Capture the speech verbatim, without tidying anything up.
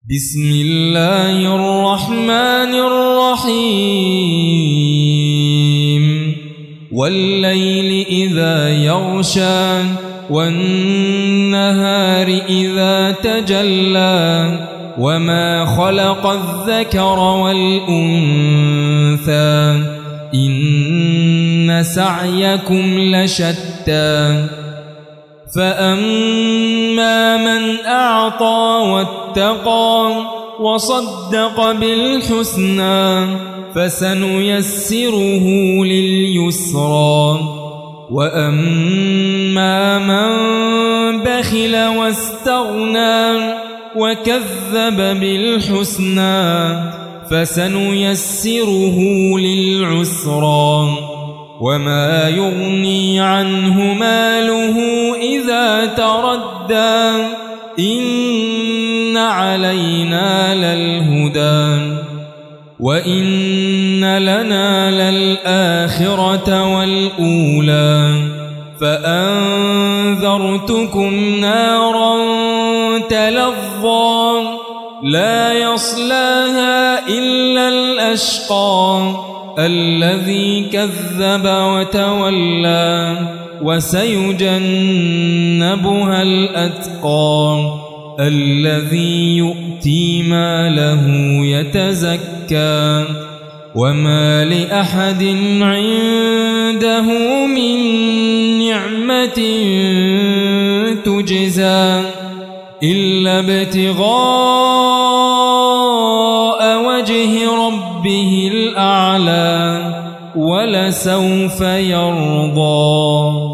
بسم الله الرحمن الرحيم والليل إذا يغشى والنهار إذا تجلى وما خلق الذكر والأنثى إن سعيكم لشتى فأما من أعطى واتقى وصدق بالحسنى فسنيسره لليسرى وأما من بخل واستغنى وكذب بالحسنى فسنيسره للعسرى وما يغني عنه ماله إذا تردى إن علينا للهدى وإن لنا للآخرة والأولى فأنذرتكم نارا تلظى لا يصلاها إلا الأشقى الذي كذب وتولى وسيجنبها الأتقى الذي يؤتي ماله يتزكى وما لأحد عنده من نعمة تجزى إلا ابتغاء وجه ربه الأعلى ولسوف يرضى.